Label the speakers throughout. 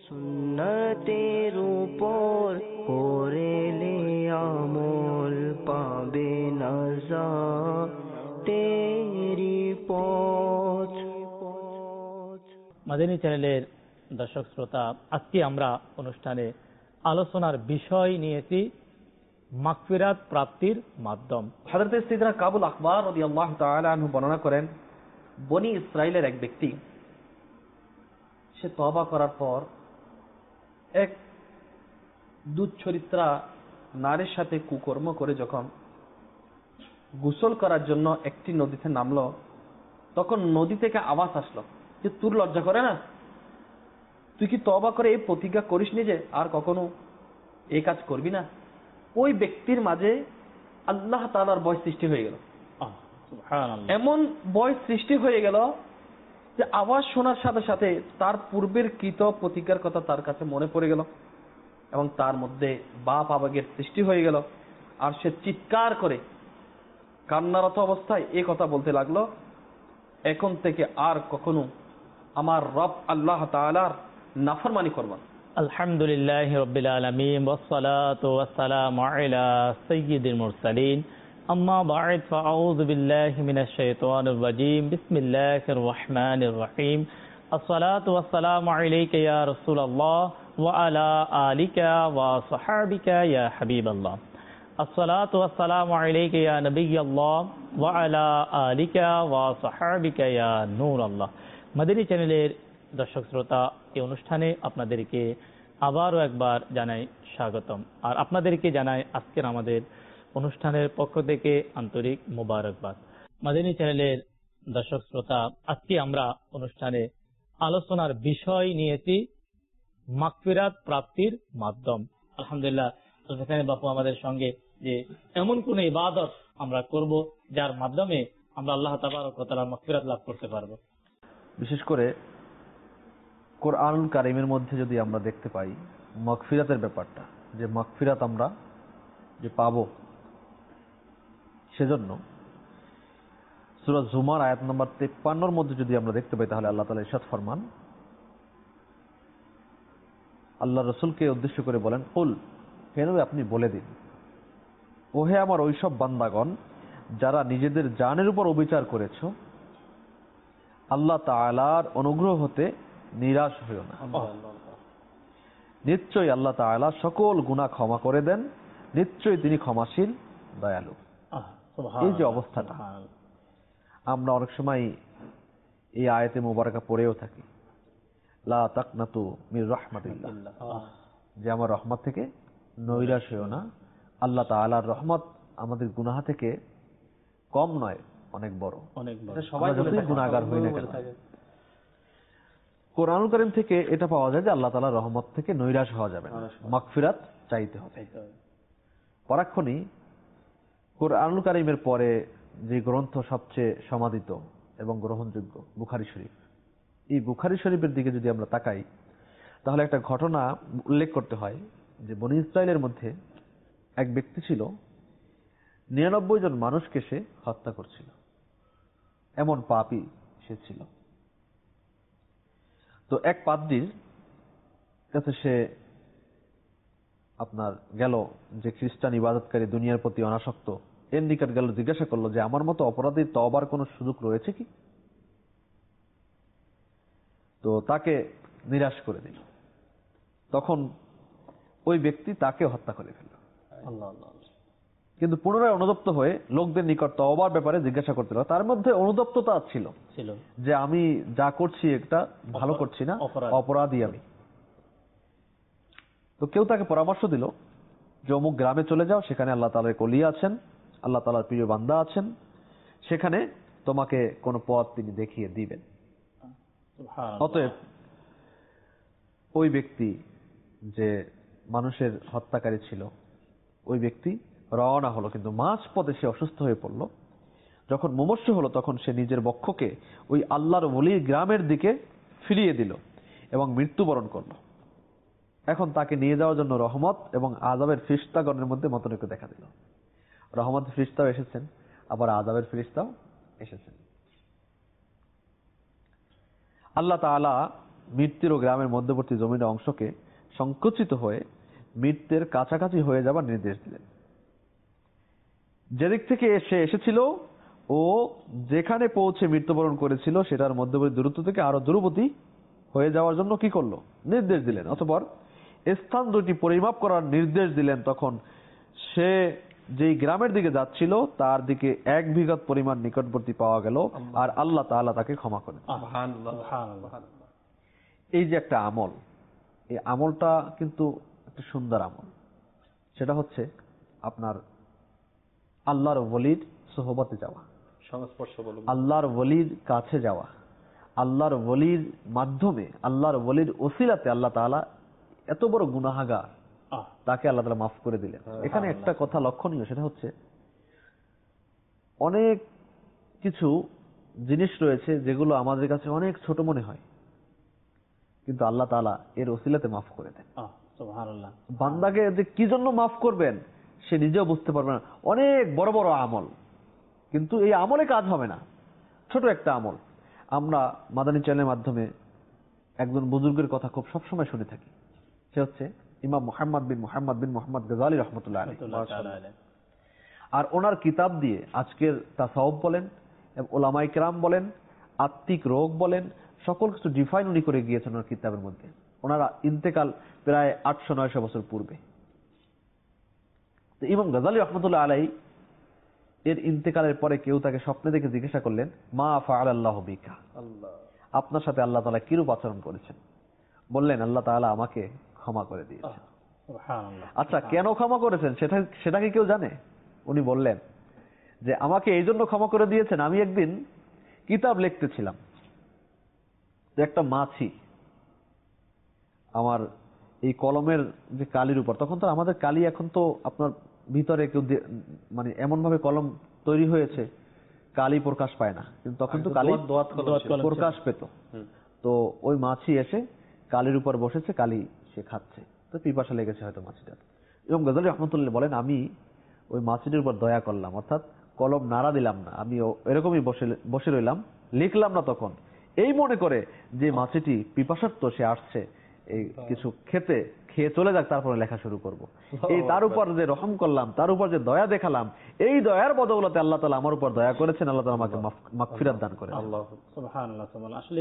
Speaker 1: সুন্নতের উপর করেলে আমল পাবে না তেরি পথ।
Speaker 2: মাদানী চ্যানেলের দর্শক শ্রোতা, আজকে আমরা অনুষ্ঠানে আলোচনার বিষয় নিয়েছি মাগফিরাত প্রাপ্তির মাধ্যম।
Speaker 3: হযরত সাইয়েদনা কাবুল আখবার রাদিয়াল্লাহু তাআলা আনহু বর্ণনা করেন, বনি ইসরাইলের এক ব্যক্তি সে তওবা করার পর এক দুচ্চরিত্রা নারীর সাথে কুকর্ম করে যখন গোসল করার জন্য একটি নদীতে নামলো, তখন নদী থেকে আওয়াজ আসলো যে তোর লজ্জা করে না? তুই কি তওবা করে এই প্রতিজ্ঞা করিসনি যে আর কখনো এই কাজ করবি না? ওই ব্যক্তির মাঝে আল্লাহ তাআলার ভয় সৃষ্টি হয়ে গেল। এমন ভয় সৃষ্টি হয়ে গেল যে আওয়াজ শোনার সাথে সাথে তার পূর্বের কৃত প্রতিজ্ঞার কথা তার কাছে মনে পড়ে গেল এবং তার মধ্যে বাপ আবেগের সৃষ্টি হয়ে গেল। আর সে চিৎকার করে কান্নারত অবস্থায় এই কথা বলতে লাগলো, এখন থেকে আর কখনো আমার রব আল্লাহ তাআলার নাফরমানি করব না।
Speaker 2: আলহামদুলিল্লাহি রাব্বিল আলামিন ওয়াসসালাতু ওয়াসসালামু আলা সাইয়্যিদিল মুরসালিন, আম্মা বা'দ, ফাআউযু বিল্লাহি মিনাশ শাইতানির রাজীম, বিসমিল্লাহির রহমানির রহিম। আসসালাতু ওয়াসসালামু আলাইকা ইয়া রাসূলুল্লাহ ওয়া আলা আলিকা ওয়া সাহবিকা ইয়া হাবিবাল্লাহ। আসসালাতু ওয়াসসালামু আলাইকা ইয়া নবিয়্যাল্লাহ ওয়া আলা আলিকা ওয়া সাহবিকা ইয়া নূরাল্লাহ। মাদানী চ্যানেলের দর্শক শ্রোতা, এই অনুষ্ঠানে আপনাদেরকে আবারও একবার জানাই স্বাগতম। আর আপনাদেরকে জানাই আজকের আমাদের অনুষ্ঠানের পক্ষ থেকে আন্তরিক মোবারকবাদ। মাদানী চ্যানেলের দর্শক শ্রোতা, আজকে আমরা অনুষ্ঠানে আলোচনার বিষয় নিয়েছি মাগফিরাত প্রাপ্তির মাধ্যম। আলহামদুলিল্লাহ, সেখানে বাপু আমাদের সঙ্গে যে এমন কোন ইবাদত আমরা করব যার মাধ্যমে আমরা আল্লাহ তাবারক ওয়া তাআলার মাগফিরাত লাভ করতে পারবো।
Speaker 3: বিশেষ করে কোরআনুল কারীমের মধ্যে যদি আমরা দেখতে পাই মাগফিরাতের ব্যাপারটা, যে মাগফিরাত আমরা যে পাবো, সেজন্য সূরা জুমার আয়াত নম্বর 53 মধ্যে যদি আমরা দেখতে পাই, তাহলে আল্লাহ তাআলা ইরশাদ ফরমান, আল্লাহ রাসূলকে উদ্দেশ্য করে বলেন, কুল, হে নবী আপনি বলে দিন, ওহে আমার ওইসব বান্দাগণ যারা নিজেদের জানের উপর অবিচার করেছো, আল্লাহ তাআলার অনুগ্রহ হতে নিরাশ হইও না। নিশ্চয়ই আল্লাহ তাআলা সকল গুনাহ ক্ষমা করে দেন, নিশ্চয়ই তিনি ক্ষমাশীল দয়ালু। এই যে অবস্থাটা, আমরা অনেক সময় এই আয়াতে মুবারাকা পড়েও থাকি, লা তাকনাতু মির রাহমাতিল্লাহ, যে আমার রহমত থেকে নৈরাশ হইও না। আল্লাহ তাআলার রহমত আমাদের গুনাহ থেকে কম নয়, অনেক বড়। সবাই যতই গুনাহগার হই না কেন, কোরআনুল কারীম থেকে এটা পাওয়া যায় যে আল্লাহ তাআলার রহমত থেকে নৈরাশ হওয়া যাবে না, মাগফিরাত চাইতে হবে। পরাক্ষণই কোরআনুল কারীমের পরে যে গ্রন্থ সবচেয়ে সমাদিত এবং গ্রহণযোগ্য, বুখারী শরীফ, এই বুখারী শরীফের দিকে যদি আমরা তাকাই, তাহলে একটা ঘটনা উল্লেখ করতে হয় যে বনী ইসরাইলের মধ্যে এক ব্যক্তি ছিল, 99 জন মানুষকে সে হত্যা করছিল, এমন পাপী সে ছিল। তো এক পাদ্রীর কাছে সে আপনার গেল, যে খ্রিস্টান ইবাদতকারী, দুনিয়ার প্রতি অনাসক্ত, এর নিকট গেল, জিজ্ঞাসা করলো যে আমার মতো অপরাধীর তওবার কোনো সুযোগ রয়েছে কি? তো তাকে নিরাশ করে দিল। তখন ওই ব্যক্তি তাকে হত্যা করে ফেলল। কিন্তু পুনরায় অনুতপ্ত হয়ে লোকদের নিকট তওবার ব্যাপারে জিজ্ঞাসা করতে লাগলো। তার মধ্যে অনুতপ্ততা ছিল যে আমি যা করছি এটা ভালো করছি না, অপরাধী আমি। তো কেউ তাকে পরামর্শ দিল যে অমুক গ্রামে চলে যাও, সেখানে আল্লাহ তাআলার ওলি আছেন, আল্লাহ তাআলার প্রিয় বান্দা আছেন, সেখানে তোমাকে কোন পথ তিনি দেখিয়ে দিবেন। অতএব ওই ব্যক্তি যে মানুষের হত্যাকারী ছিল, ওই ব্যক্তি রওনা হলো, কিন্তু মাঝ পথে সে অসুস্থ হয়ে পড়ল। যখন মুমূর্ষু হলো, তখন সে নিজের বক্ষকে ওই আল্লাহর ওলির গ্রামের দিকে ফিরিয়ে দিল এবং মৃত্যুবরণ করল। এখন তাকে নিয়ে যাওয়ার জন্য রহমত এবং আযাবের ফেরেশতাগণের মধ্যে মতনৈক্য দেখা দিল। রহমতের ফেরেশতাও এসেছেন, আবার আযাবের ফেরেশতাও এসেছেন। আল্লাহ তাআলা
Speaker 4: মৃত্যুর ও গ্রামের মধ্যবর্তী জমির অংশকে সংকুচিত হয়ে মৃত্যুর কাছাকাছি হয়ে যাবার নির্দেশ দিলেন। যেদিক থেকে সে এসেছিল ও যেখানে পৌঁছে মৃত্যুবরণ করেছিল সেটার মধ্যবর্তী দূরত্ব থেকে আরো দূরবর্তী হয়ে যাওয়ার জন্য কি করলো? নির্দেশ দিলেন। অতঃপর স্থান দুটি পরিমাপ করার নির্দেশ দিলেন। তখন সে যেই গ্রামের দিকে যাচ্ছিল তার দিকে 1 বিঘত পরিমাণ নিকটবর্তী পাওয়া গেল, আর আল্লাহ তাআলা তাকে ক্ষমা করেন। এই যে একটা আমল, এই আমলটা কিন্তু একটা সুন্দর আমল। সেটা হচ্ছে আপনার আল্লাহর ওলির সোহবতে যাওয়া,
Speaker 3: সংস্পর্শ বলুন,
Speaker 4: আল্লাহর ওলির কাছে যাওয়া, আল্লাহর ওলির মাধ্যমে, আল্লাহর ওলির ওসিলাতে আল্লাহ তাআলা এত বড় গুনাহগার তাকে আল্লাহ তাআলা মাফ করে দিলেন। এখানে একটা কথা লক্ষণীয়, সেটা হচ্ছে অনেক কিছু জিনিস রয়েছে যেগুলো আমাদের কাছে অনেক ছোট মনে হয়, কিন্তু আল্লাহ তাআলা এর ওসিলাতে মাফ করে দেন।
Speaker 2: সুবহানাল্লাহ।
Speaker 4: বান্দাকে যে কি জন্য মাফ করবেন সে নিজেও বুঝতে পারবে না। অনেক বড় বড় আমল, কিন্তু এই আমলে কাজ হবে না। ছোট একটা আমল, আমরা মাদানী চ্যানেলের মাধ্যমে একজন বুজুর্গের কথা খুব সবসময় শুনে থাকি। সে হচ্ছে ইমাম মুহাম্মদ বিন মুহাম্মদ গজালি রহমতুল্লাহ আলাইহি। আর ওনার কিতাব দিয়ে আজকের তাসাউফ বলেন, ওলামায়ে কেরাম বলেন, আত্মিক রোগ বলেন, সকল কিছু ডিফাইন উনি করে গিয়েছেন ওনার কিতাবের মধ্যে। ওনারা ইন্তেকাল প্রায় 800-900 বছর পূর্বে। তো ইমাম গজালি রহমতুল্লাহ আলাইহি এর ইন্তেকালের পরে কেউ তাকে স্বপ্নে দেখে জিজ্ঞাসা করলেন, মা ফাআলাল্লাহু বিকা, আপনার সাথে আল্লাহ তাআলা কিরূপ আচরণ করেছেন? বললেন, আল্লাহ তাআলা আমাকে ক্ষমা করে দিয়েছেন। আচ্ছা, কেন ক্ষমা করেছেন সেটা কি কেউ জানে? উনি বললেন যে আমাকে এই জন্য ক্ষমা করে দিয়েছেন, আমি একদিন কিতাব লিখতেছিলাম, একটা মাছি আমার এই কলমের যে কালির উপর, তখন তো আমাদের কালি এখন তো আপনার ভিতরে কেউ মানে এমন ভাবে কলম তৈরি হয়েছে কালি প্রকাশ পায় না, কিন্তু তখন তো কালি প্রকাশ পেত। তো ওই মাছি এসে কালির উপর বসেছে, কালি সে খাচ্ছে, তো পিপাসা লেগেছে হয়তো মাছিটার। এবং গজালি রহমতুল্লাহ বলেন, আমি ওই মাছিটির উপর দয়া করলাম, অর্থাৎ কলম নাড়া দিলাম না, আমি এরকমই বসে রইলাম, লিখলাম না তখন, এই মনে করে যে মাছিটি পিপাসার্থ, সে আসছে এই কিছু খেয়ে চলে যাক, তারপরে লেখা শুরু করব। এই তার উপর যে রহম করলাম, তার উপর যে দয়া দেখালাম, এই দয়ার বদৌলতে আল্লাহ তাআলা আমার উপর দয়া করেছেন, আল্লাহ তাআলা আমাকে মাগফিরাত দান করেন।
Speaker 2: সুবহানাল্লাহ। আসলে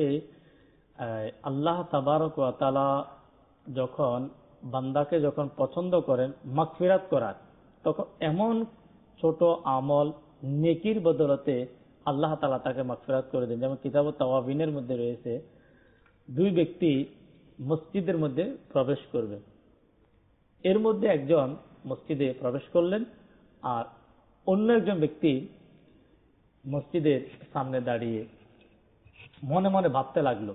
Speaker 2: আল্লাহ তাবারক ওয়া তাআলা যখন বান্দাকে যখন পছন্দ করেন মাগফিরাত করার, তখন এমন ছোট আমল নেকির বদলতে আল্লাহ তাআলা তাকে মাগফিরাত করে দেন। যেমন কিতাবুত তাওয়াবিনের মধ্যে রয়েছে, 2 ব্যক্তি মসজিদের মধ্যে প্রবেশ করবে, এর মধ্যে একজন মসজিদে প্রবেশ করলেন, আর অন্য একজন ব্যক্তি মসজিদের সামনে দাঁড়িয়ে মনে মনে ভাবতে লাগলো,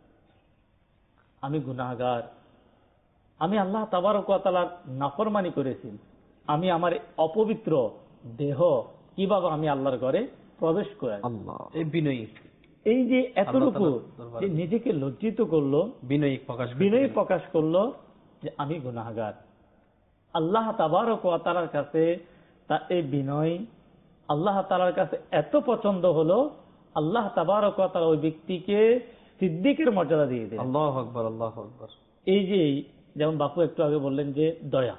Speaker 2: আমি গুনাহগার, আমি আল্লাহ তাবারক ওয়া তাআলার নাফরমানি করেছি, আমি আমার অপবিত্র দেহ কিভাবে আমি আল্লাহর ঘরে প্রবেশ করাই।
Speaker 3: এই বিনয়ী,
Speaker 2: এই যে এতটুকু যে নিজেকে লজ্জিত করলো, বিনয়ী প্রকাশ করলো যে আমি গুনাহগার। আল্লাহ তাবারক ওয়া তাআলার কাছে তার এই বিনয় আল্লাহ তাআলার কাছে এত পছন্দ হলো, আল্লাহ তাবারক ওয়া তাআলা ওই ব্যক্তিকে সিদ্দিকের মর্যাদা দিয়ে দিলেন।
Speaker 3: আল্লাহু আকবার, আল্লাহু আকবার।
Speaker 2: এই যে যেমন বাপু একটু আগে বললেন যে দয়া,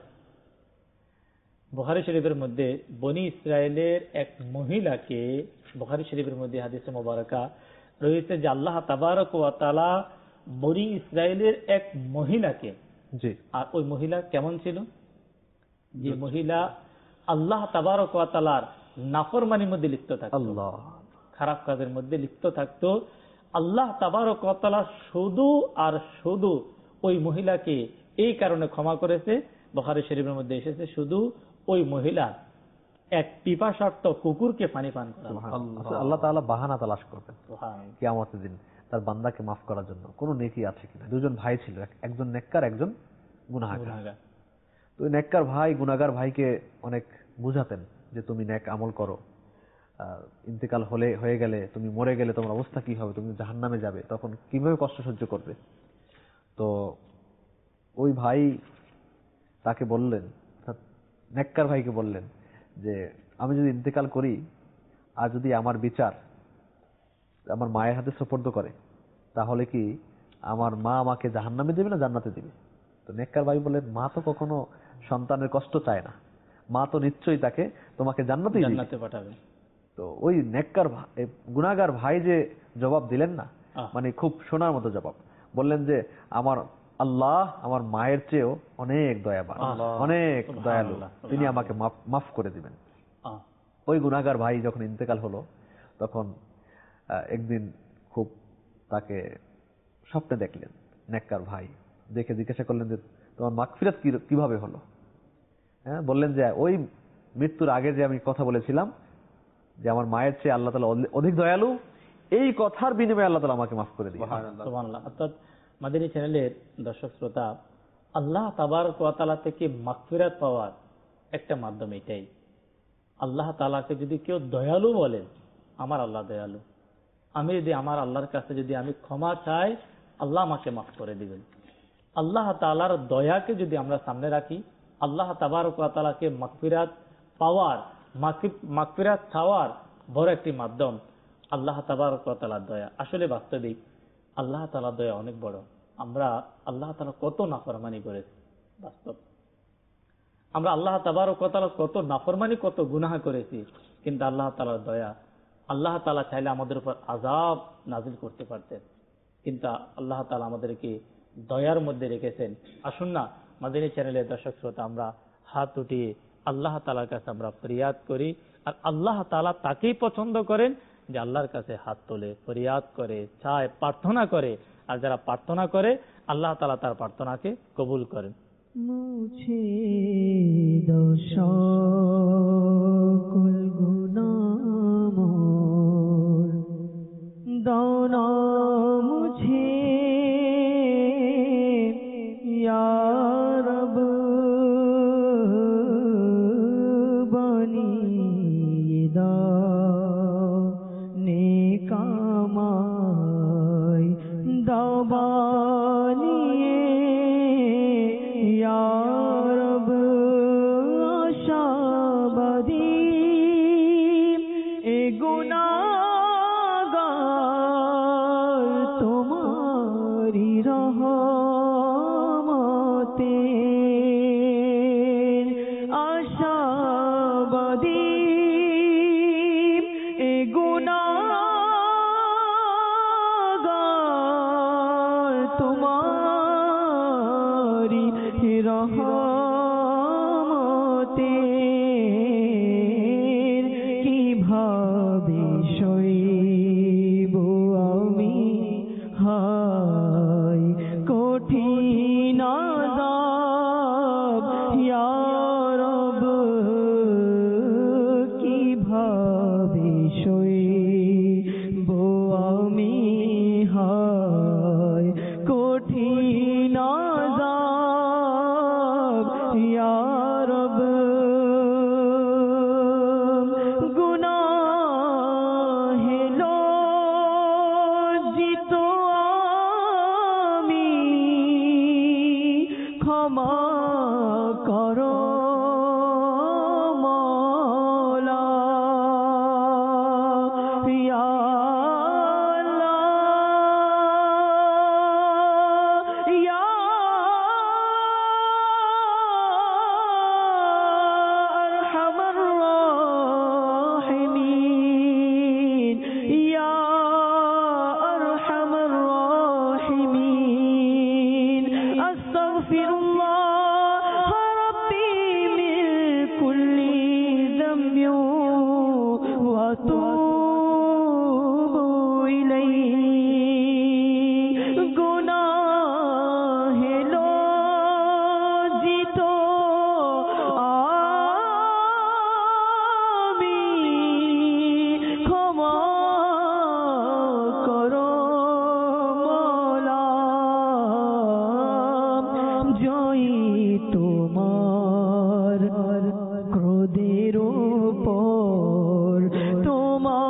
Speaker 2: বুখারী শরীফের মধ্যে বনি ইসরায়েলের এক মহিলাকে, বুখারী শরীফের মধ্যে হাদিসে মুবারাকা রয়েছে যে আল্লাহ তাবারক ওয়া তাআলা বনি ইসরায়েলের এক মহিলাকে, আর ওই মহিলা কেমন ছিল? যে মহিলা আল্লাহ তাবারক ওয়া তাআলার নাফরমানির মধ্যে লিপ্ত থাকতো, খারাপ কাজের মধ্যে লিপ্ত থাকতো। আল্লাহ তাবারক ওয়া তাআলা শুধু আর শুধু ওই মহিলাকে এই কারণে ক্ষমা করেছে, বুখারী শরীফের মধ্যে এসেছে, শুধু ওই মহিলা এক পিপাসার্ত কুকুরকে পানি পান করা।
Speaker 4: আল্লাহ তাআলা বাহানা তালাশ করবেন কিয়ামতের দিন তার বান্দাকে মাফ করার জন্য, কোন নেকি আছে কিনা। 2 জন ভাই ছিল, একজন নেককার, একজন গুনাহগার। তো ওই নেককার ভাই গুনাহগার ভাইকে অনেক বুঝাতেন যে তুমি নেক আমল করো, ইন্তেকাল হয়ে গেলে, তুমি মরে গেলে তোমার অবস্থা কি হবে, তুমি জাহান্নামে যাবে, তখন কিভাবে কষ্ট সহ্য করবে। তো ওই ভাই তাকে বললেন, নেককার ভাইকে বললেন যে আমি যদি ইন্তেকাল করি আর যদি আমার বিচার আমার মায়ের হাতে সুপর্দ করে, তাহলে কি আমার মা আমাকে জাহান্নামে দেবে না জান্নাতে দিবে? তো নেককার ভাই বললেন, মা তো কখনো সন্তানের কষ্ট চায় না, মা তো নিশ্চয়ই তাকে তোমাকে জান্নাতে
Speaker 2: পাঠাবে।
Speaker 4: তো ওই নেককার গুনাহগার ভাই যে জবাব দিলেন না, মানে খুব শোনার মতো জবাব, বললেন যে আমার আল্লাহ আমার মায়ের চেয়েও অনেক দয়াবান, অনেক দয়ালু, তিনি আমাকে মাফ করে দিবেন। ওই গুনাহগার ভাই যখন ইন্তেকাল হলো, তখন একদিন খুব তাকে স্বপ্নে দেখলেন নেককার ভাই, দেখে জিজ্ঞাসা করলেন যে তোমার মাগফিরাত কিভাবে হলো? হ্যাঁ, বললেন যে ওই মৃত্যুর আগে যে আমি কথা বলেছিলাম যে আমার মায়ের চেয়ে আল্লাহ তাআলা অধিক দয়ালু, এই কথার বিনিময়ে আল্লাহ তাআলা আমাকে মাফ করে দিয়েছেন।
Speaker 2: সুবহানাল্লাহ। অর্থাৎ মাদানী চ্যানেলের দর্শক শ্রোতা, আল্লাহ তাবারক ওয়া তাআলা থেকে মাগফিরাত পাওয়ার একটা মাধ্যম এটাই। আল্লাহ তাআলাকে যদি কেউ দয়ালু বলেন, আমার আল্লাহ দয়ালু, আমি যদি আমার আল্লাহর কাছে যদি আমি ক্ষমা চাই, আল্লাহ আমাকে মাফ করে দিবেন। আল্লাহ তাআলার দয়াকে যদি আমরা সামনে রাখি, আল্লাহ তাবারক ওয়া তাআলাকে মাগফিরাত পাওয়ার, মাগফিরাত চাওয়ার বড় একটি মাধ্যম আল্লাহ তাবারক ওয়া তাআলার দয়া। আসলে বাস্তবিক আল্লাহ তাআলার দয়া অনেক বড়। আমরা আল্লাহ তাআলা কত নাফরমানি করেছি, বাস্তব আমরা আল্লাহ তাবারক ওয়া তাআলা কত নাফরমানি, কত গুনাহ করেছি, কিন্তু আল্লাহ তাআলার দয়া, আল্লাহ তাআলা চাইলে আমাদের উপর আযাব নাজিল করতে পারতেন, কিন্তু আল্লাহ তাআলা আমাদেরকে দয়ার মধ্যে রেখেছেন। আসুন না মাদানী চ্যানেলের দর্শক শ্রোতা, আমরা হাত উঠিয়ে আল্লাহ তাআলার কাছে আমরা ফরিয়াদ করি। আর আল্লাহ তাআলা তাকেই পছন্দ করেন যে আল্লাহর কাছে হাত তোলে, ফরিয়াদ করে, চায়, প্রার্থনা করে। আর যারা প্রার্থনা করে, আল্লাহ তাআলা তার প্রার্থনাকে কবুল করেন।
Speaker 1: মুছে দাও সকল গুনাহ মোর, দাও না মুছে ইয়া রব, বানিয়ে দাও নেক আমায়, দাও বানিয়ে ইয়া রব আশাবাদী, এ গুনাহগার তোমারি রহমতে আশাবাদী, এ গুনাহগার তোমারি রহমতে কিভাবে সইব আমি হায় কঠিন আযাব, ইয়া রব কিভাবে সইব আমি হায় কঠিন আযাব, ইয়া রব গুনাহে লজ্জিত আমি, ক্ষমা করো মওলা, ইয়া আল্লাহ, ইয়া আরহামার রাহিমিন, ইয়া আরহামার রাহিমিন। আস্তাগফিরুল্লাহ রাব্বি মিন কুল্লি যামবি ওয়া আতুবু ইলাইহি, গুনাহে লজ্জিত আমি, ক্ষমা করো মওলা, জয়ী তোমার ক্রোধের উপর, তোমার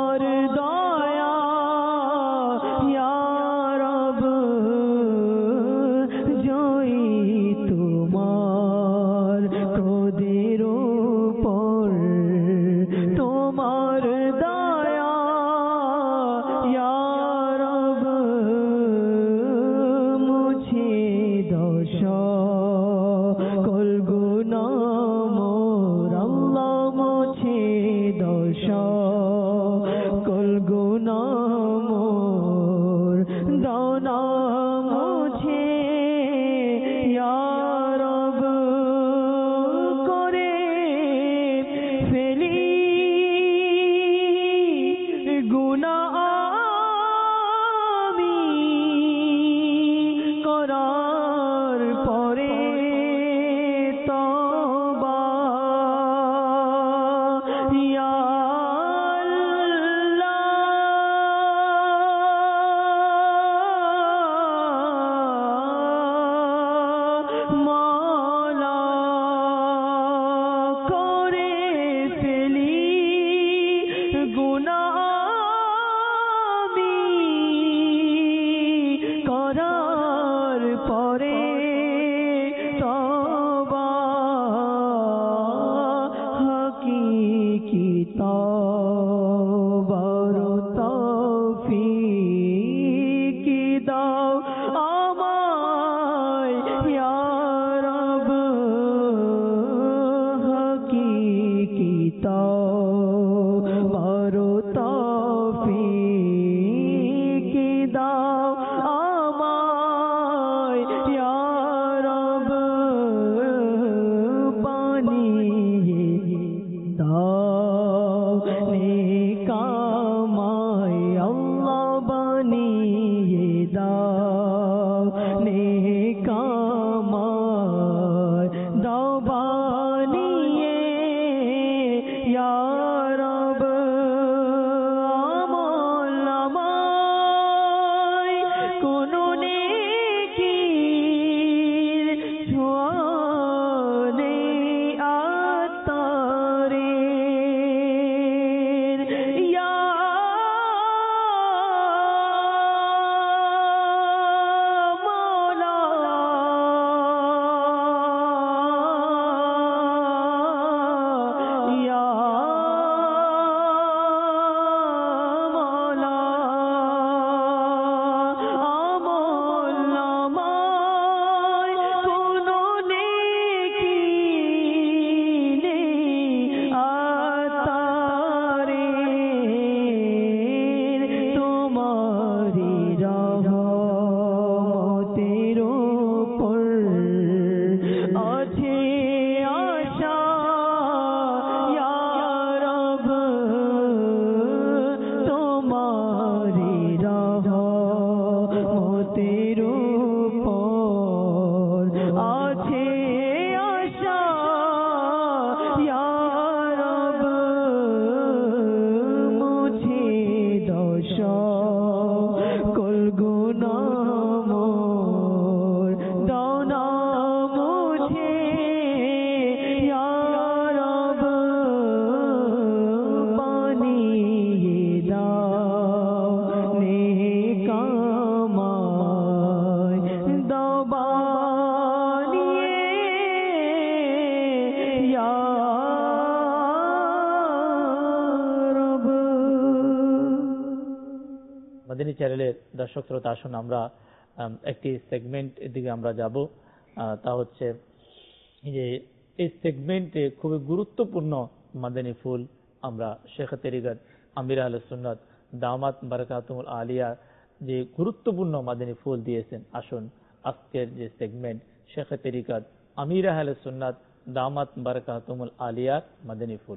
Speaker 2: মাদানী চ্যানেলের দর্শক শ্রোতা, আসুন আমরা একটি সেগমেন্ট দিকে আমরা যাব। তা হচ্ছে যে এই সেগমেন্টে খুবই গুরুত্বপূর্ণ মাদানী ফুল আমরা শেখ তরিকত আমির আহলে সুন্নাত দামাত বারাকাতুহুল আলিয়া যে গুরুত্বপূর্ণ মাদানী ফুল দিয়েছেন। আসুন আজকের যে সেগমেন্ট শেখ তরিকত আমির আহলে সুন্নাত দামাত বারাকাতুহুল আলিয়ার মাদানী ফুল।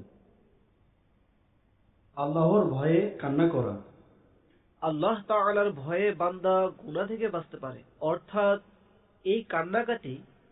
Speaker 5: আল্লাহর ভয়ে কান্না করা।
Speaker 6: আল্লাহ তাআলার ভয়ে বান্দা গুনাহ থেকে বাঁচতে পারে। অর্থাৎ এই কান্নাকাটি,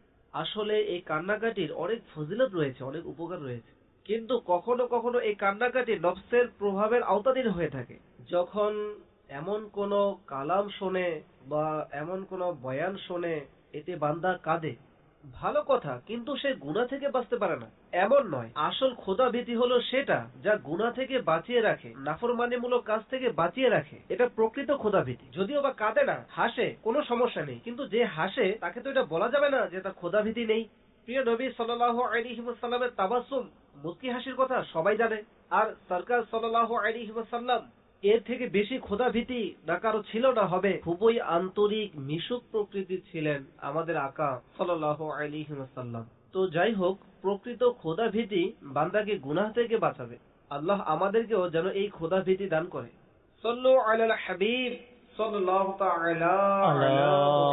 Speaker 6: আসলে এই কান্নাকাটির অনেক ফজিলত রয়েছে, অনেক উপকার রয়েছে, কিন্তু কখনো কখনো এই কান্নাকাটি নফসের প্রভাবের আওতাধীন হয়ে থাকে। যখন এমন কোন কালাম শোনে বা এমন কোন বয়ান শোনে এতে বান্দা কাঁদে, ভালো কথা, কিন্তু সে গুনাহ থেকে বাঁচতে পারে না এমন নয়। আসল খোদা ভীতি হলো সেটা যা গুনাহ থেকে বাঁচিয়ে রাখে, নাফরমানিমূলক কাজ থেকে বাঁচিয়ে রাখে। এটা প্রকৃত খোদা ভীতি। যদিও বা কাঁদে না, হাসে, কোনো সমস্যা নেই, কিন্তু যে হাসে তাকে তো এটা বলা যাবে না যে তার খোদা ভীতি নেই। প্রিয় নবী সাল্লাল্লাহু আলাইহি ওয়াসাল্লামের তাবাসসুম, মুস্কি হাসির কথা সবাই জানে। আর সরকার সাল্লাল্লাহু আলাইহি ওয়াসাল্লাম এর থেকে বেশি খোদা ভীতি না কারো ছিল না হবে। খুবই আন্তরিক মিশুক প্রকৃতির ছিলেন আমাদের আকা সাল্লাল্লাহু আলাইহি ওয়াসাল্লাম। তো যাই হোক, প্রকৃত খোদা ভীতি বান্দাকে গুনাহ থেকে বাঁচাবে। আল্লাহ আমাদেরকেও যেন এই খোদা ভীতি দান করে। সাল্লু আলাল হাবিব সাল্লাল্লাহু তাআলা আলা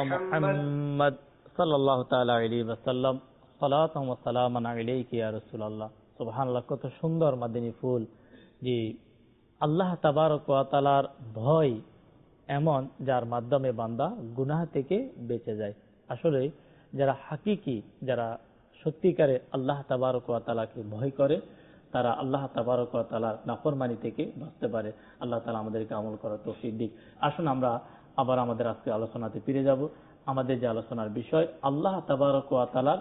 Speaker 6: মুহাম্মদ
Speaker 2: সাল্লাল্লাহু তাআলা আলাইহি ওয়াসাল্লাম। সালাতাম ওয়া সালামান আলাইকা ইয়া রাসূলুল্লাহ। সুবহানাল্লাহ, কত সুন্দর মাদানী ফুল। যে আল্লাহ তাবারক ওয়া তাআলার ভয় এমন যার মাধ্যমে বান্দা গুনাহ থেকে বেঁচে যায়। আসলে যারা হাকিকি, যারা সত্যিকারে আল্লাহ তাবারক ওয়া তাআলাকে ভয় করে, তারা আল্লাহ তাবারক ওয়া তাআলার নাফরমানি থেকে বাঁচতে পারে। আল্লাহ তাআলা আমাদেরকে আমল করার তৌফিক দিক। আসুন আমরা আবার আমাদের আজকে আলোচনাতে ফিরে যাব। আমাদের যে আলোচনার বিষয় আল্লাহ তাবারক ওয়া তাআলার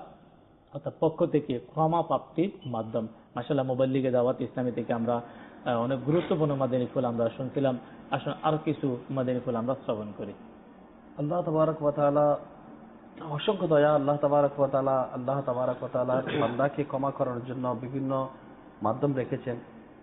Speaker 2: পক্ষ থেকে ক্ষমা প্রাপ্তির মাধ্যম। মাশাআল্লাহ, মুবাল্লিগে দাওয়াত ইসলামী থেকে আমরা অনেক গুরুত্বপূর্ণ মাদানী ফুল আমরা শুনছিলাম। আসুন আরো কিছু মাদানী ফুল আমরা শ্রবণ করি।
Speaker 3: আল্লাহ তাবারক ওয়া তাআলা অসংখ্য দয়া। আল্লাহ তাবারক ওয়া তাআলা বান্দাকে ক্ষমা করার জন্য বিভিন্ন মাধ্যম রেখেছেন,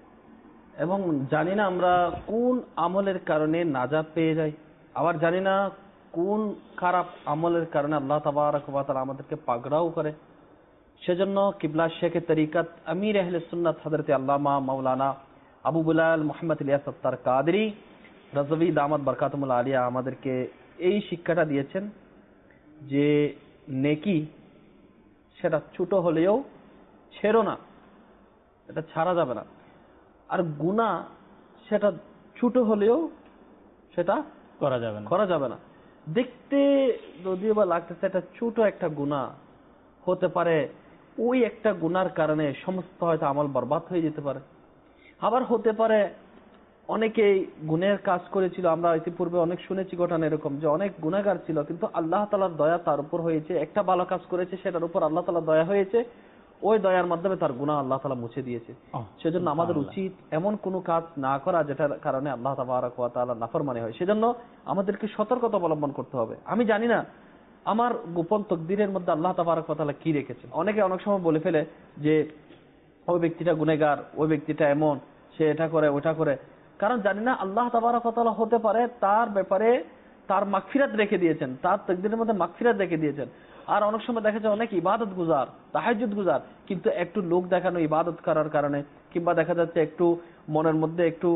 Speaker 3: এবং জানি না আমরা কোন আমলের কারণে নাজাত পেয়ে যাই, আবার জানি না কোন খারাপ আমলের কারণে আল্লাহ তাবারক ওয়া তাআলা আমাদেরকে পাকড়াও করে। সেজন্য কিবলা শেখ তরিকত আমির আহলে সুন্নাত হযরত আল্লামা মাওলানা আবু বিলাল মুহাম্মদ ইলিয়াস আত্তার কাদরি রাজভী দামাত বারকাতুহুল আলিয়া আমাদেরকে এই শিক্ষাটা দিয়েছেন যে নেকি সেটা ছোট হলেও ছেড়ো না, এটা ছাড়া যাবে না। আর গুনাহ সেটা ছোট হলেও সেটা করা যাবে না। দেখতে যদিও বা লাগতেছে এটা ছোট একটা গুনাহ, হতে পারে ওই একটা গুনার কারণে সমস্ত হয়তো আমল বরবাদ হয়ে যেতে পারে। আবার হতে পারে অনেকেই গুনের কাজ করেছিল, আমরা ইতিপূর্বে অনেক শুনেছি ঘটনা এরকম যে অনেক গুনাহগার ছিল, কিন্তু আল্লাহ তাআলার দয়া তার উপর হয়েছে, একটা ভালো কাজ করেছে সেটার উপর আল্লাহ তাআলার দয়া হয়েছে, ওই দয়ার মাধ্যমে তার গুনাহ আল্লাহ তাআলা মুছে দিয়েছে। সেজন্য আমাদের উচিত এমন কোনো কাজ না করা যেটার কারণে আল্লাহ তাবারক ওয়া তাআলা নাফরমানি হয়। সেজন্য আমাদেরকে সতর্কতা অবলম্বন করতে হবে। আমি জানি না আমার গোপন তকদিরের মধ্যে আল্লাহ তাবারক ওয়া তাআলা কি রেখেছেন। অনেকে অনেক সময় বলে ফেলে যে ওই ব্যক্তিটা গুনাহগার, ওই ব্যক্তিটা এমন, সে এটা করে ওটা করে, কারণ জানি না আল্লাহ তাবারক ওয়া তাআলা হতে পারে তার ব্যাপারে তার মাগফিরাত রেখে দিয়েছেন, তার তাকদীরের মধ্যে মাগফিরাত রেখে দিয়েছেন। আর অনেক সময় দেখা যায় অনেক ইবাদত গুজার, তাহাজ্জুদ গুজার, কিন্তু একটু লোক দেখানো ইবাদত করার কারণে, কিংবা দেখা যাচ্ছে একটু মনের মধ্যে একটু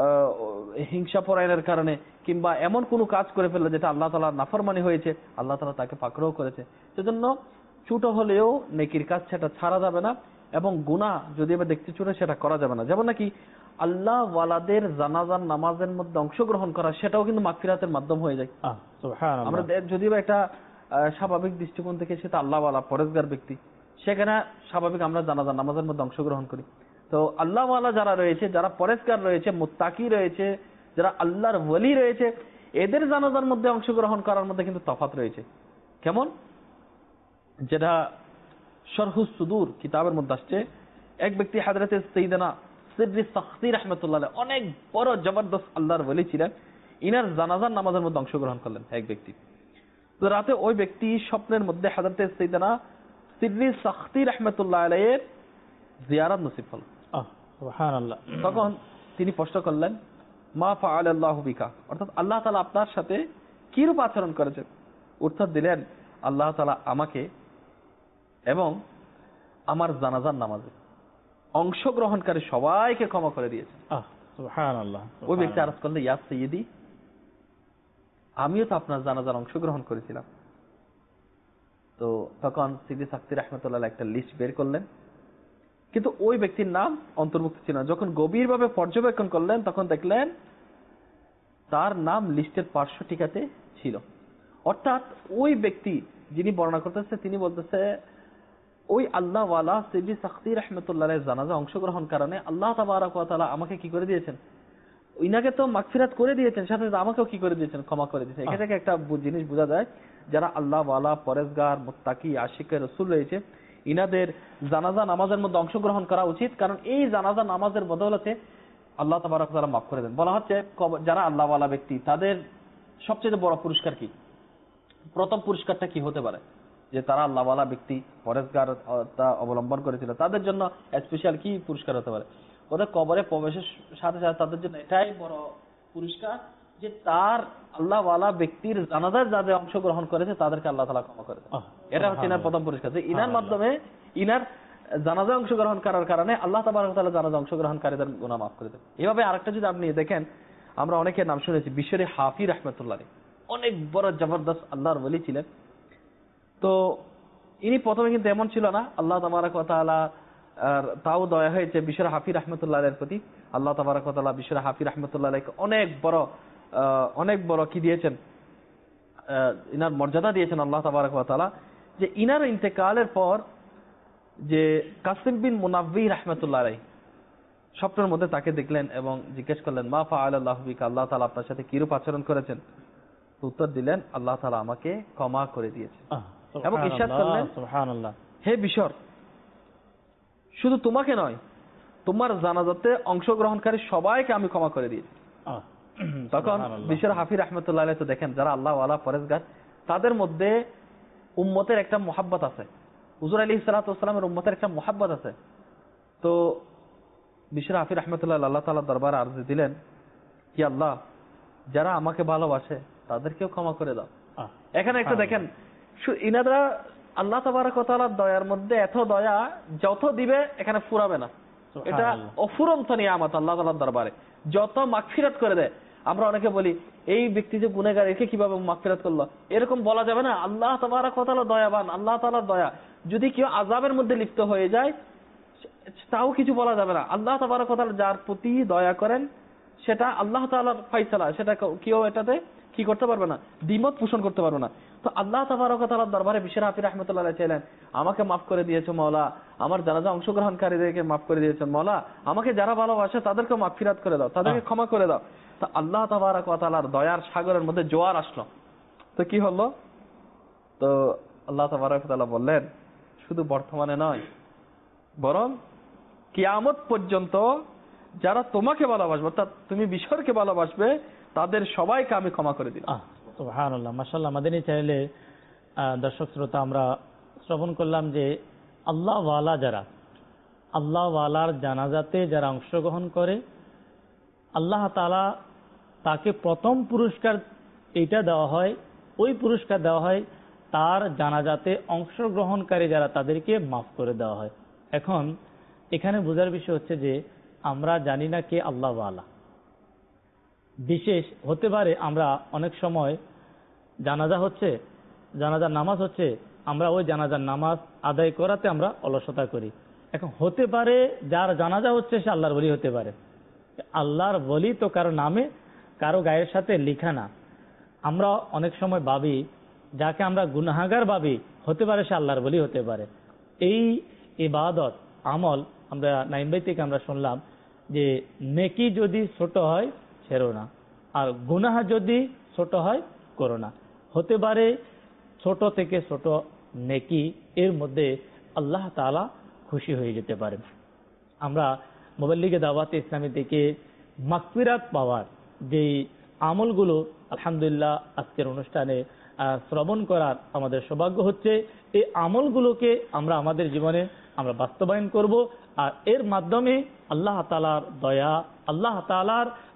Speaker 3: হিংসা পরায়ণের কারণে, কিংবা এমন কোনো কাজ করে ফেললে যেটা আল্লাহ তাআলার নাফরমানি হয়েছে, আল্লাহ তাআলা তাকে পাকড়াও করেছে। সেজন্য ছোট হলেও নেকির কাজ সেটা ছাড়া যাবে না, এবং গুনাহ যদি এবার দেখতে ছোট সেটা করা যাবে না। যেমন নাকি আল্লাহ ওয়ালাদের জানাজার নামাজের মধ্যে অংশগ্রহণ করা, সেটাও কিন্তু মাগফিরাতের মাধ্যম হয়ে যায়। আমরা যদিও একটা স্বাভাবিক দৃষ্টিকোণ থেকে সেটা আল্লাহ ওয়ালা পরেজগার ব্যক্তি, সেখানে স্বাভাবিক আমরা জানাজার নামাজের মধ্যে অংশগ্রহণ করি। তো আল্লাহ ওয়ালা যারা রয়েছে, যারা পরেজগার রয়েছে, মুত্তাকি রয়েছে, যারা আল্লাহর ওয়ালি রয়েছে, এদের জানাজার মধ্যে অংশগ্রহণ করার মধ্যে কিন্তু তফাৎ রয়েছে। কেমন? যেটা শরহুস সুদূর কিতাবের মধ্যে আসছে, এক ব্যক্তি হযরত সাইয়্যিদানা সিদ্রি সাখতি রাহমাতুল্লাহ আলাইহি, অনেক বড় জবরদস্ত আল্লাহর ওয়ালি ছিলেন, ইনার জানাজার নামাজের মধ্যে অংশগ্রহণ করলেন এক ব্যক্তি। তো রাতে ওই ব্যক্তি স্বপ্নের মধ্যে হযরত সাইয়্যিদানা সিদ্রি সাখতি রাহমাতুল্লাহ আলাইহির জিয়ারত নসিব হলো। সুবহানাল্লাহ। তখন তিনি প্রশ্ন করলেন, মা ফাআলাল্লাহু বিকা, অর্থাৎ আল্লাহ তাআলা আপনার সাথে কিরূপ আচরণ করেছেন? উত্তর দিলেন, আল্লাহ তাআলা আমাকে এবং আমার জানাজার নামাজে অংশগ্রহণকারী সবাইকে ক্ষমা করে দিয়েছেন।
Speaker 2: সুবহানাল্লাহ।
Speaker 3: ওই ব্যক্তি আরজ করলে, ইয়া সাইয়্যিদি, আমিও তো আপনার জানাজার অংশগ্রহণ করেছিলাম। তো তখন সিদি সাকতি রাহমাতুল্লাহ একটা লিস্ট বের করলেন, কিন্তু ওই ব্যক্তির নাম অন্তর্ভুক্ত ছিল না। যখন গভীরভাবে পর্যবেক্ষণ করলেন তখন দেখলেন তার নাম লিস্টের পার্শ্ব টিকাতে ছিল। অর্থাৎ ওই ব্যক্তি যিনি বর্ণনা করতেছে তিনি বলতেছে, ওই আল্লাহ ওয়ালা সিদি সাকতি রাহমাতুল্লাহের জানাজা অংশগ্রহণ কারণে আল্লাহ তাবারক ওয়া তাআলা আমাকে কি করে দিয়েছেন, ইনাকে তো মাগফিরাত করে দিয়েছেন, সাথে আমাকেও কি করে দিয়েছেন, ক্ষমা করে দিয়েছেন। এখান থেকে একটা জিনিস বোঝা যায়, যারা আল্লাহ ওয়ালা, পরেজগার, মুত্তাকি, আশিক রাসূল রয়েছে, ইনাদের জানাজা নামাজের মধ্যে অংশগ্রহণ করা উচিত। কারণ এই জানাজা নামাজের বদৌলতে আল্লাহ তাবারক ওয়া তাআলা মাফ করে দেন। বলা হচ্ছে যারা আল্লাহ ওয়ালা ব্যক্তি তাদের সবচেয়ে বড় পুরস্কার কি, প্রথম পুরস্কারটা কি হতে পারে, যে তারা আল্লাহ ওয়ালা ব্যক্তি, পরেজগার অবলম্বন করেছিল, তাদের জন্য স্পেশাল কি পুরস্কার হতে পারে? ওদের কবরে প্রবেশের সাথে সাথে তাদের জন্য এটাই বড় পুরস্কার যে তার আল্লাহ ওয়ালা ব্যক্তির জানাজায় যাদের অংশগ্রহণ করেছে তাদেরকে আল্লাহ তাআলা ক্ষমা করে দেন। এটা হচ্ছে ইনার প্রথম পুরস্কার, যে ইনার মাধ্যমে ইনার জানাজায় অংশগ্রহণ করার কারণে আল্লাহ তাবারক ওয়া তাআলা জানাজা অংশগ্রহণকারীদের গুনাহ মাফ করে দেন। এভাবে আরেকটা যদি আপনি দেখেন, আমরা অনেকের নাম শুনেছি, বিশ্বরি হাফি রাহমাতুল্লাহ, অনেক বড় জবরদস্ত আল্লাহর ওলি ছিলেন। তো ইনি প্রথমে কিন্তু এমন ছিল না, আল্লাহ তাবারক ওয়া তাআলা তাও দয়া হয়েছে বিশ্বরি হাফি রাহমাতুল্লাহ এর প্রতি। আল্লাহ তাবারক ওয়া তাআলা বিশ্বরি হাফি রাহমাতুল্লাহ অনেক বড় কি দিয়েছেন, ইনার মর্যাদা দিয়েছেন আল্লাহ তাবারক ওয়া তাআলা, যে ইনার ইন্তেকালের পর যে কাসিম বিন মুনাব্বিহ রাহমাতুল্লাহ আলাইহি স্বপ্নের মধ্যে তাকে দেখলেন এবং জিজ্ঞেস করলেন, মা ফাআলাল্লাহু বিকা, আল্লাহ তাআলা আপনার সাথে কিরূপ আচরণ করেছেন? উত্তর দিলেন, আল্লাহ তাআলা আমাকে ক্ষমা করে দিয়েছেন এবং ইরশাদ করলেন, সুবহানাল্লাহ, হে বিশর, শুধু তোমাকে নয়, তোমার জানাজাতে অংশগ্রহণকারী সবাইকে আমি ক্ষমা করে দিয়েছি। তখন বিশ্বর হাফি রাহমাতুল্লাহ আলাইহি, তো দেখেন যারা আল্লাহ ওয়ালা, পরেজগার, তাদের মধ্যে উম্মতের একটা মুহাব্বত আছে, হুজুর আলাইহিস সালাতু ওয়াস সালামের উম্মতের একটা মুহাব্বত আছে। তো বিশ্বর হাফি রাহমাতুল্লাহ আল্লাহ তাআলার দরবারে আরজি দিলেন, কি আল্লাহ, যারা আমাকে ভালোবাসে তাদেরকেও ক্ষমা করে দাও। এখানে একটা দেখেন, ইনারা আল্লাহ তাবারক ওয়া তাআলার দয়ার মধ্যে এত দয়া, যত দিবে এখানে ফুরাবে না। এটা অফুরন্ত নিয়ামত আল্লাহ তাআলার দরবারে, যত মাগফিরাত করে দেয়। আমরা অনেকে বলি, এই ব্যক্তি যে গুনাহগার, একে কিভাবে মাগফিরাত করলো, এরকম বলা যাবে না। আল্লাহ তাবারক ওয়া তাআলা দয়াবান, আল্লাহ তাআলার দয়া। যদি কেউ আযাবের মধ্যে লিপ্ত হয়ে যায় তাও কিছু বলা যাবে না। আল্লাহ তাবারক ওয়া তাআলা যার প্রতি দয়া করেন সেটা আল্লাহ তাআলার ফয়সালা, সেটা কেউ এটাতে কি করতে পারবে না, দ্বিমত পোষণ করতে পারবে না। তো আল্লাহ তাবারক ওয়া তাআলার দরবারে বিশ্বর হাফি রাহমাতুল্লাহ আলাইহি চাইলেন, আমাকে মাফ করে দিয়েছো মাওলা, আমার জানাজা অংশগ্রহণকারীদেরকে মাফ করে দিয়েছো মাওলা, আমাকে যারা ভালোবাসে তাদেরকে মাগফিরাত করে দাও, তাদেরকে ক্ষমা করে দাও। তো আল্লাহ তাবারক ওয়া তাআলার দয়ার সাগরের মধ্যে জোয়ার আসলো। তো কি হলো? তো আল্লাহ তাবারক ওয়া তাআলা বললেন, শুধু বর্তমানে নয়, বরং কিয়ামত পর্যন্ত যারা তোমাকে ভালোবাসবে, অর্থাৎ তুমি বিশ্বরকে ভালোবাসবে, তাদের সবাইকে আমি ক্ষমা করে দিলাম।
Speaker 2: সুবহানাল্লাহ, মাশাআল্লাহ। মাদানী চ্যানেলে দর্শক শ্রোতা, আমরা শ্রবণ করলাম যে আল্লাহ ওয়ালা যারা, আল্লাহ ওয়ালার জানাজাতে যারা অংশগ্রহণ করে, আল্লাহ তাআলা তাকে প্রথম পুরস্কার এইটা দেওয়া হয়, ওই পুরস্কার দেওয়া হয় তার জানাজাতে অংশগ্রহণকারী যারা, তাদেরকে মাফ করে দেওয়া হয়। এখন এখানে বোঝার বিষয় হচ্ছে যে আমরা জানি না কে আল্লাহ ওয়ালা। বিশেষ হতে পারে আমরা অনেক সময় জানাজা হচ্ছে, জানাজার নামাজ হচ্ছে, আমরা ওই জানাজার নামাজ আদায় করাতে আমরা অলসতা করি। এখন হতে পারে যার জানাজা হচ্ছে সে আল্লাহর ওলি হতে পারে। আল্লাহর ওলি তো কারো নামে, কারো গায়ের সাথে লিখা না। আমরা অনেক সময় ভাবি, যাকে আমরা গুনাহগার ভাবি, হতে পারে সে আল্লাহর ওলি হতে পারে। এই ইবাদত আমল আমরা নাইম ভাই থেকে আমরা শুনলাম যে নেকি যদি ছোট হয় ছেড়ো না, আর গুনাহ যদি ছোট হয় করো না। হতে পারে ছোট থেকে ছোট নেকি, এর মধ্যে আল্লাহ তাআলা খুশি হয়ে যেতে পারেন। আমরা মুবাল্লিগে দাওয়াতে ইসলামী থেকে মাগফিরাত পাওয়ার যে আমলগুলো আলহামদুলিল্লাহ আজকের অনুষ্ঠানে শ্রবণ করার আমাদের সৌভাগ্য হচ্ছে। এই আমলগুলোকে আমরা আমাদের জীবনে আমরা বাস্তবায়ন করব, আর এর মাধ্যমে আল্লাহ তাআলার দয়া, আল্লাহ তাআলার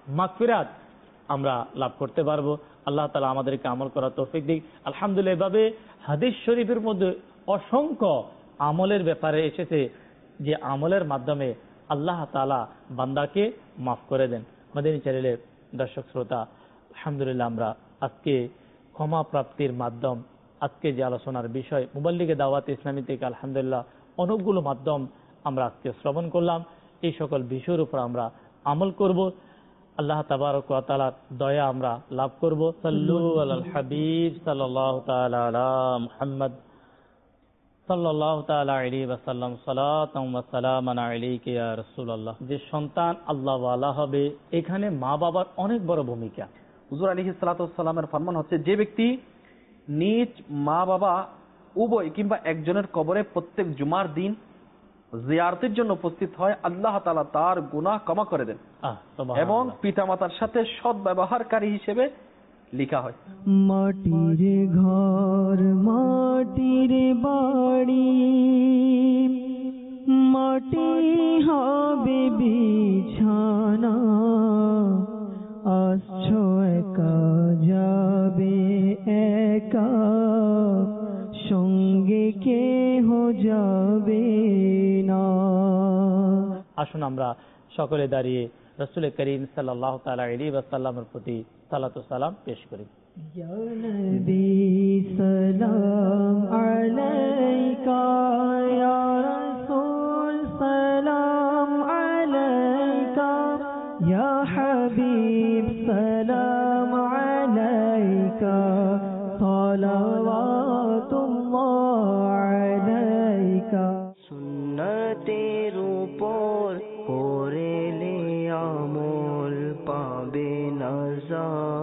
Speaker 2: মাগফিরাত আমরা লাভ করতে পারবো। আল্লাহ তাআলা আমাদেরকে আমল করার তৌফিক দিক। আলহামদুলিল্লাহ, এভাবে হাদিস শরীফের মধ্যে অসংখ্য আমলের ব্যাপারে এসেছে যে আমলের মাধ্যমে আল্লাহ তাআলা বান্দাকে মাফ করে দেন। মাদানী চ্যানেলের দর্শক শ্রোতা, আলহামদুলিল্লাহ আমরা আজকে ক্ষমা প্রাপ্তির মাধ্যম, আজকে যে আলোচনার বিষয় মুবাল্লিগে দাওয়াত ইসলামী থেকে আলহামদুলিল্লাহ অনেকগুলো মাধ্যম আমরা আজকে শ্রবণ করলাম। এই সকল বিষয়ের উপর আমরা আমল করব, আল্লাহ তাবারক ওয়া তাআলার দয়া আমরা লাভ করব। সাল্লু আলাল হাবিব সাল্লাল্লাহু তাআলা আলা মুহাম্মদ সাল্লাল্লাহু তাআলা আলাইহি ওয়া সাল্লাম। সালাতাম ওয়া সালামান আলাইকা ইয়া রাসূলুল্লাহ। যে সন্তান আল্লাহ ওয়ালা হবে, এখানে মা বাবার অনেক বড় ভূমিকা।
Speaker 3: হুজুর আলাইহিস সালাতু ওয়াস সালামের ফরমান হচ্ছে, যে ব্যক্তি নিজ মা বাবা উভয় কিংবা একজনের কবরে প্রত্যেক জুমার দিন জিয়ারতের জন্য উপস্থিত হয়, আল্লাহ তাআলা তার গুনাহ ক্ষমা করে দেন এবং পিতামাতার সাথে সৎ ব্যবহারকারী হিসেবে লেখা হয়।
Speaker 1: মাটির ঘর মাটির বাড়ি, মাটি হবে বিছানা, আসছো একা যাবে একা, সঙ্গে কেহ যাবে না।
Speaker 2: আসুন আমরা সকলে দাঁড়িয়ে রাসূল করিম সাল্লাল্লাহু তাআলা আলাইহি ওয়া সাল্লামের প্রতি সালাতু সালাম পেশ করি।
Speaker 1: ইয়া নবী সালাম আলাইকা, ইয়া রাসূল সালাম আলাইকা, ইয়া হাবিব সালাম আলাইকা, সালাওয়াতুল্লাহ আলাইকা।
Speaker 7: সুন্নতের উপর করেলে আমল পাবে নাজাত।